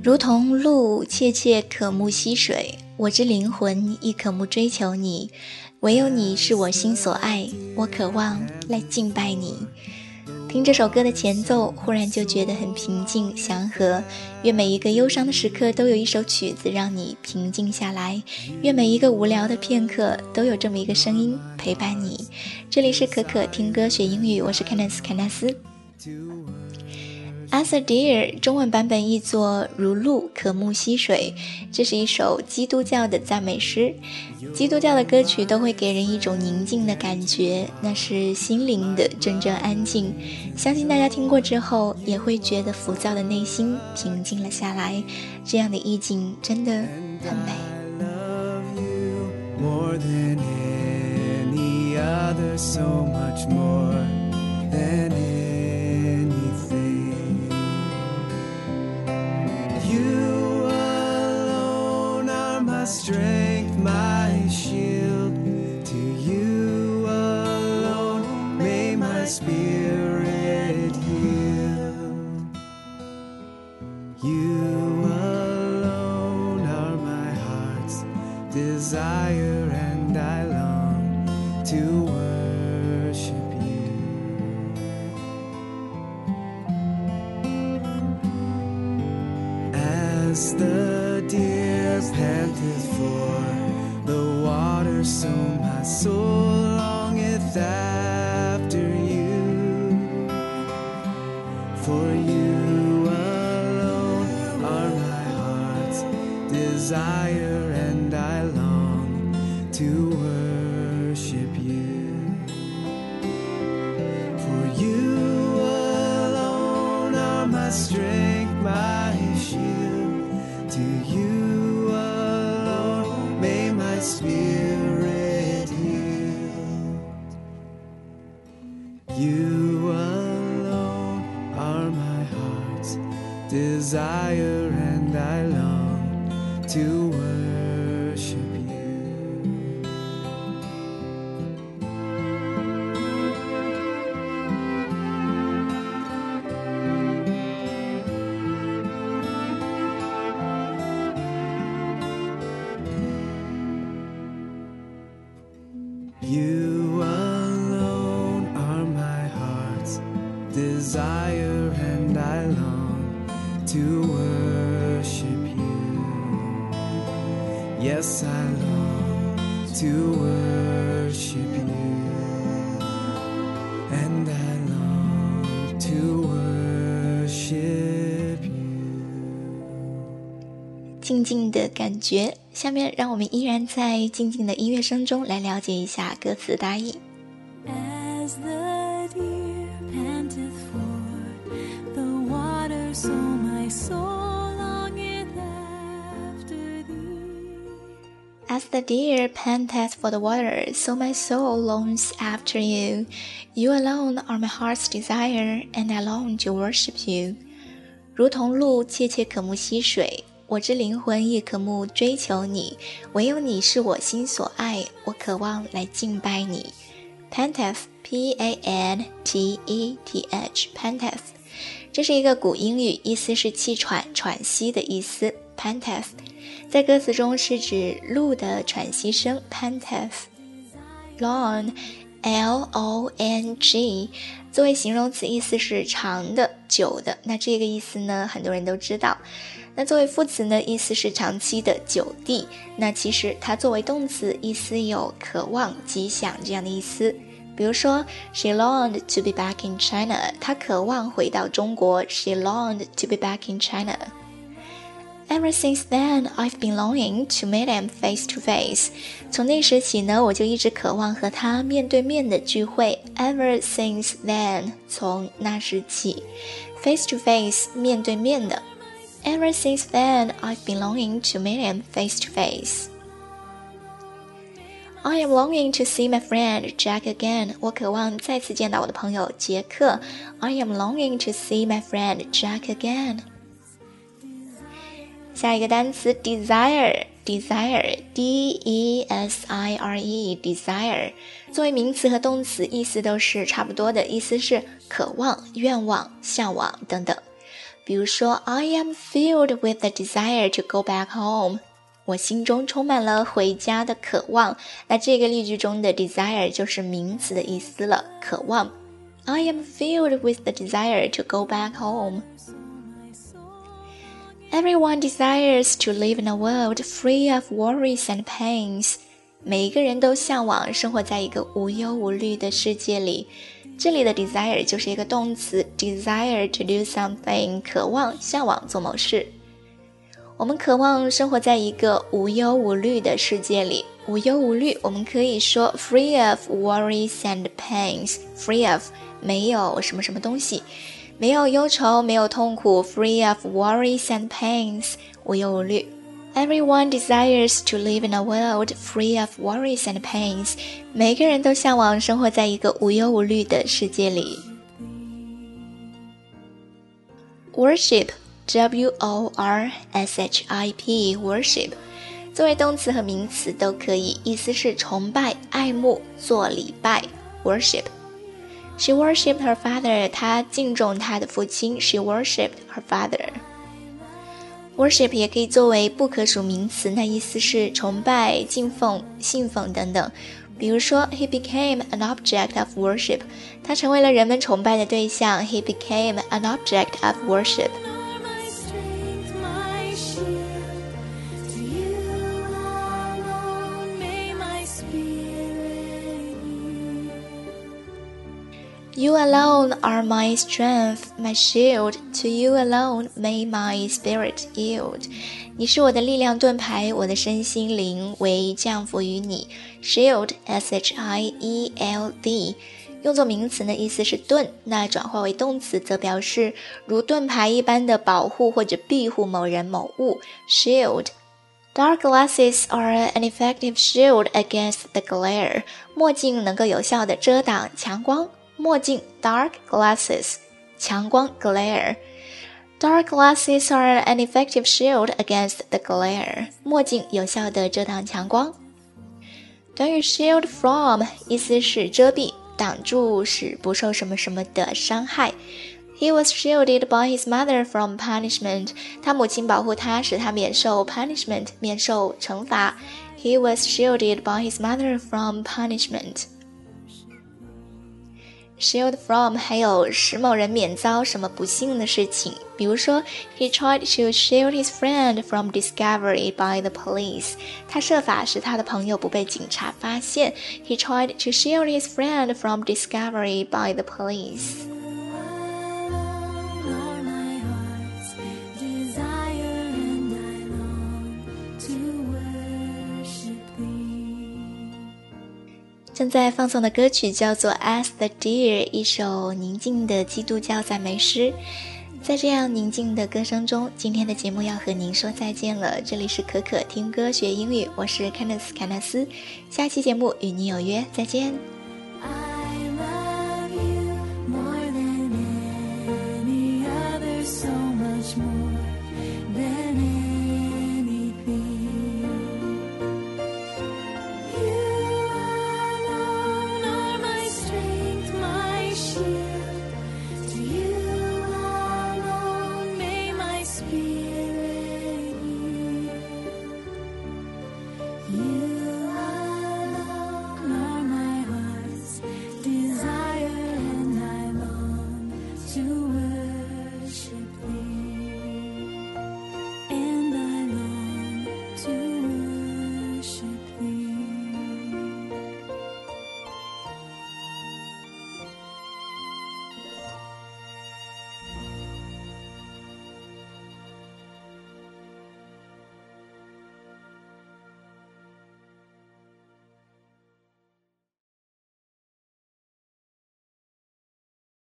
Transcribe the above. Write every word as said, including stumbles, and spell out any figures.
如同鹿切切渴慕溪水，我之灵魂亦渴慕追求你，唯有你是我心所爱，我渴望来敬拜你。听这首歌的前奏，忽然就觉得很平静祥和，愿每一个忧伤的时刻都有一首曲子让你平静下来，愿每一个无聊的片刻都有这么一个声音陪伴你。这里是可可听歌学英语，我是 Candice 坎纳斯。As a deer 中文版本译作如鹿渴慕溪水，这是一首基督教的赞美诗。基督教的歌曲都会给人一种宁静的感觉，那是心灵的真正安静。相信大家听过之后也会觉得浮躁的内心平静了下来，这样的意境真的很美。 More than any other, so much more than anything. You alone are my strength, my shield. To you alone may my spirit yield. You alone are my heart's desire, and I long to worship you. As the deer panteth for the water, so my soul longeth after you. For you alone are my heart's desire, and I long to worship you. For you alone are my strength, my shield. To you alone may my spirit yield. You alone are my heart's desire, and I long to worship you. You alone are my heart's desire, and I long to worship you. Yes, I long to worship you, and I long to worship you. 静静的感觉，下面让我们依然在静静的音乐声中来了解一下歌词大意。 As the deer panteth for the water, so my soul longeth after thee. As the deer panteth for the water, so my soul longs after you. You alone are my heart's desire, and I long to worship you. 如同鹿切切渴慕溪水，我之灵魂亦渴慕追求你，唯有你是我心所爱，我渴望来敬拜你。 Panteth, P A N T E T H, Panteth， 这是一个古英语，意思是气喘、喘息的意思。 Panteth 在歌词中是指鹿的喘息声。 Panteth Long, L O N G 作为形容词意思是长的、久的，那这个意思呢很多人都知道。那作为副词呢，意思是长期的、久地。那其实它作为动词，意思有渴望、极想这样的意思。比如说 She longed to be back in China， 她渴望回到中国。 She longed to be back in China。 Ever since then, I've been longing to meet him face to face。 从那时起呢，我就一直渴望和他面对面的聚会。 Ever since then， 从那时起。 Face to face， 面对面的。Ever since then, I've been longing to meet him face to face. I am longing to see my friend Jack again. 我渴望再次见到我的朋友杰克。I am longing to see my friend Jack again. 下一个单词 desire, desire, D E S I R E, desire. 作为名词和动词意思都是差不多的，意思是渴望、愿望、向往等等。 比如说 I am filled with the desire to go back home， 我心中充满了回家的渴望。那这个例句中的 desire 就是名词的意思了，渴望。I am filled with the desire to go back home. Everyone desires to live in a world free of worries and pains. 每一个人都向往生活在一个无忧无虑的世界里。这里的 desire 就是一个动词 desire to do something， 渴望、向往做某事。我们渴望生活在一个无忧无虑的世界里。无忧无虑，我们可以说 free of worries and pains. Free of 没有什么什么东西，没有忧愁，没有痛苦。Free of worries and pains， 无忧无虑。Everyone desires to live in a world free of worries and pains. 每个人都向往生活在一个无忧无虑的世界里。Worship W O R S H I P Worship 作为动词和名词都可以，意思是崇拜、爱慕、做礼拜。 Worship She worshipped her father 她敬重她的父亲。 She worshipped her father。 Worship 也可以作为不可数名词，那意思是崇拜、敬奉、信奉等等。比如说 He became an object of worship 他成为了人们崇拜的对象。 He became an object of worship。You alone are my strength, my shield. To you alone may my spirit yield. 你是我的力量盾牌，我的身心灵为降服于你。Shield, S H I E L D， 用作名词呢，意思是盾，那转化为动词则表示如盾牌一般的保护或者庇护某人某物。Shield。Dark glasses are an effective shield against the glare. 墨镜能够有效地遮挡强光。墨镜 dark glasses， 强光 glare。 Dark glasses are an effective shield against the glare。 墨镜有效地遮挡强光。短语 shield from 意思是遮蔽、挡住，使不受什么什么的伤害。He was shielded by his mother from punishment. 他母亲保护他，使他免受 punishment， 免受惩罚。He was shielded by his mother from punishment.Shield from 还有使某人免遭什么不幸的事情，比如说 He tried to shield his friend from discovery by the police. 他设法使他的朋友不被警察发现。 He tried to shield his friend from discovery by the police. .正在放送的歌曲叫做 As the Deer， 一首宁静的基督教赞美诗。在这样宁静的歌声中，今天的节目要和您说再见了。这里是可可听歌学英语，我是 Candice 凯纳斯，下期节目与您有约，再见。